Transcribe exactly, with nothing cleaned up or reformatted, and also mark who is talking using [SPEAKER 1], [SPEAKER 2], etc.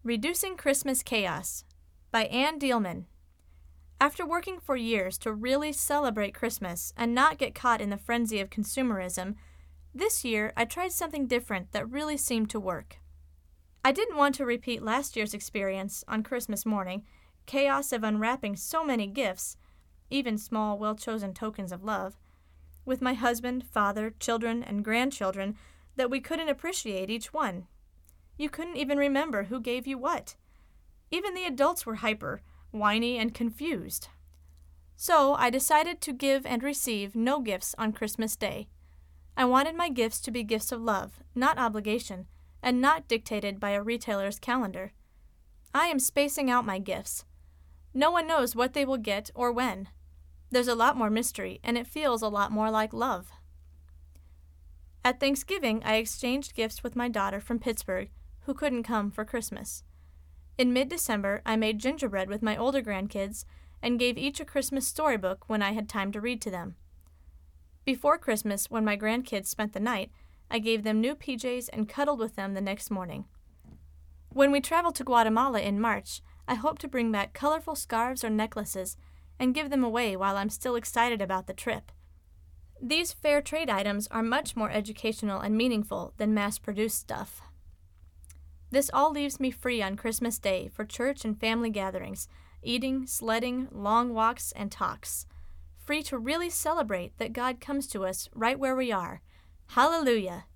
[SPEAKER 1] Reducing Christmas Chaos by Ann Dielman. After working for years to really celebrate Christmas and not get caught in the frenzy of consumerism, this year I tried something different that really seemed to work. I didn't want to repeat last year's experience on Christmas morning, chaos of unwrapping so many gifts, even small, well-chosen tokens of love, with my husband, father, children, and grandchildren that we couldn't appreciate each one. You couldn't even remember who gave you what. Even the adults were hyper, whiny, and confused. So I decided to give and receive no gifts on Christmas Day. I wanted my gifts to be gifts of love, not obligation, and not dictated by a retailer's calendar. I am spacing out my gifts. No one knows what they will get or when. There's a lot more mystery, and it feels a lot more like love. At Thanksgiving, I exchanged gifts with my daughter from Pittsburgh, who couldn't come for Christmas. In mid-December, I made gingerbread with my older grandkids and gave each a Christmas storybook when I had time to read to them. Before Christmas, when my grandkids spent the night, I gave them new P Js and cuddled with them the next morning. When we travel to Guatemala in March, I hope to bring back colorful scarves or necklaces and give them away while I'm still excited about the trip. These fair trade items are much more educational and meaningful than mass-produced stuff. This all leaves me free on Christmas Day for church and family gatherings, eating, sledding, long walks, and talks. Free to really celebrate that God comes to us right where we are. Hallelujah!